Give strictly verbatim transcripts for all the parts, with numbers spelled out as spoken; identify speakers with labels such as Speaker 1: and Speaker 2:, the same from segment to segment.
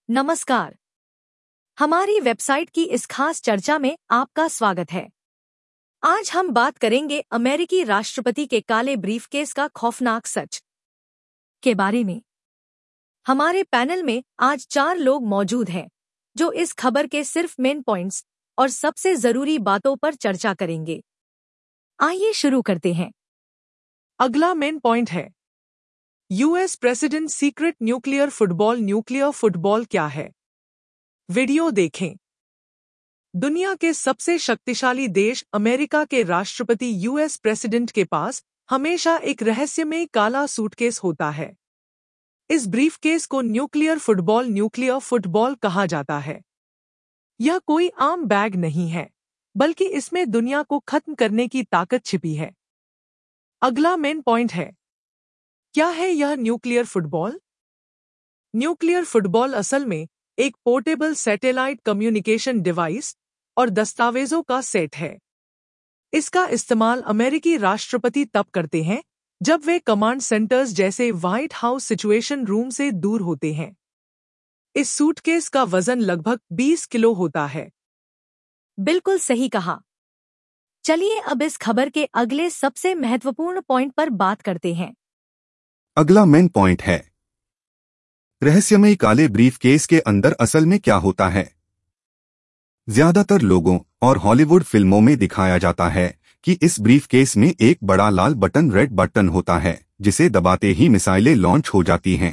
Speaker 1: नमस्कार। हमारी वेबसाइट की इस खास चर्चा में आपका स्वागत है। आज हम बात करेंगे अमेरिकी राष्ट्रपति के काले ब्रीफकेस का खौफनाक सच के बारे में। हमारे पैनल में आज चार लोग मौजूद हैं जो इस खबर के सिर्फ मेन पॉइंट्स और सबसे जरूरी बातों पर चर्चा करेंगे। आइए शुरू करते हैं।
Speaker 2: अगला मेन पॉइंट है US president secret nuclear football. Nuclear football क्या है? वीडियो देखें। दुनिया के सबसे शक्तिशाली देश अमेरिका के राष्ट्रपति यूएस प्रेसिडेंट के पास हमेशा एक रहस्यमय काला सूटकेस होता है। इस ब्रीफकेस को न्यूक्लियर फुटबॉल न्यूक्लियर फुटबॉल कहा जाता है। यह कोई आम बैग नहीं है, बल्कि इसमें दुनिया को खत्म करने की ताकत छिपी है। अगला मेन पॉइंट है क्या है यह न्यूक्लियर फुटबॉल? न्यूक्लियर फुटबॉल असल में एक पोर्टेबल सैटेलाइट कम्युनिकेशन डिवाइस और दस्तावेजों का सेट है। इसका इस्तेमाल अमेरिकी राष्ट्रपति तब करते हैं जब वे कमांड सेंटर्स जैसे व्हाइट हाउस सिचुएशन रूम से दूर होते हैं। इस सूटकेस का वजन लगभग बीस किलो होता है।
Speaker 1: बिल्कुल सही कहा। चलिए अब इस खबर के अगले सबसे महत्वपूर्ण पॉइंट पर बात करते हैं।
Speaker 3: अगला मेन पॉइंट है रहस्यमयी काले ब्रीफकेस के अंदर असल में क्या होता है। ज्यादातर लोगों और हॉलीवुड फिल्मों में दिखाया जाता है कि इस ब्रीफकेस में एक बड़ा लाल बटन रेड बटन होता है जिसे दबाते ही मिसाइलें लॉन्च हो जाती हैं।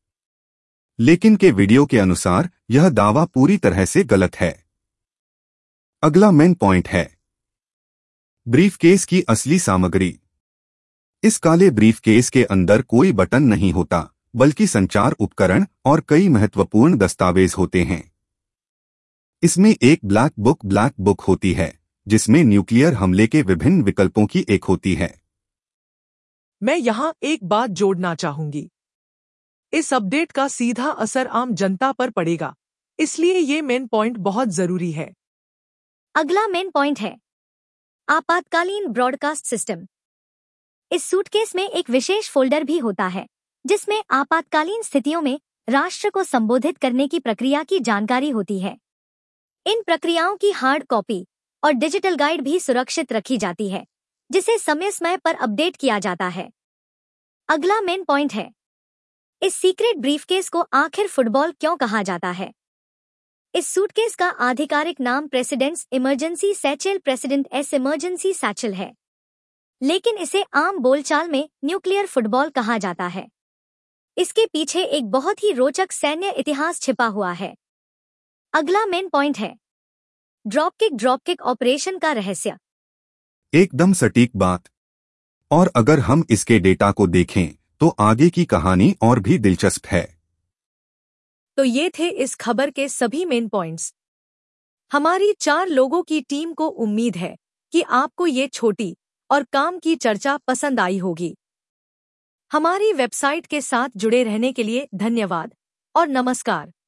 Speaker 3: लेकिन के वीडियो के अनुसार यह दावा पूरी तरह से गलत है। अगला मेन पॉइंट है ब्रीफकेस की असली सामग्री। इस काले ब्रीफकेस के अंदर कोई बटन नहीं होता, बल्कि संचार उपकरण और कई महत्वपूर्ण दस्तावेज होते हैं। इसमें एक ब्लैक बुक ब्लैक बुक होती है जिसमें न्यूक्लियर हमले के विभिन्न विकल्पों की एक होती है।
Speaker 2: मैं यहां एक बात जोड़ना चाहूंगी। इस अपडेट का सीधा असर आम जनता पर पड़ेगा, इसलिए ये मेन पॉइंट बहुत जरूरी है।
Speaker 1: अगला मेन पॉइंट है आपातकालीन ब्रॉडकास्ट सिस्टम। इस सूटकेस में एक विशेष फोल्डर भी होता है जिसमें आपातकालीन स्थितियों में राष्ट्र को संबोधित करने की प्रक्रिया की जानकारी होती है। इन प्रक्रियाओं की हार्ड कॉपी और डिजिटल गाइड भी सुरक्षित रखी जाती है, जिसे समय समय पर अपडेट किया जाता है। अगला मेन पॉइंट है इस सीक्रेट ब्रीफकेस को आखिर फुटबॉल क्यों कहा जाता है? इस सूटकेस का आधिकारिक नाम president's emergency satchel president's emergency satchel है, लेकिन इसे आम बोलचाल में न्यूक्लियर फुटबॉल कहा जाता है। इसके पीछे एक बहुत ही रोचक सैन्य इतिहास छिपा हुआ है। अगला मेन पॉइंट है ड्रॉपकिक ड्रॉपकिक ऑपरेशन का रहस्य।
Speaker 3: एकदम सटीक बात। और अगर हम इसके डेटा को देखें तो आगे की कहानी और भी दिलचस्प है।
Speaker 1: तो ये थे इस खबर के सभी मेन पॉइंट्स। हमारी चार लोगों की टीम को उम्मीद है कि आपको ये छोटी और काम की चर्चा पसंद आई होगी। हमारी वेबसाइट के साथ जुड़े रहने के लिए धन्यवाद और नमस्कार।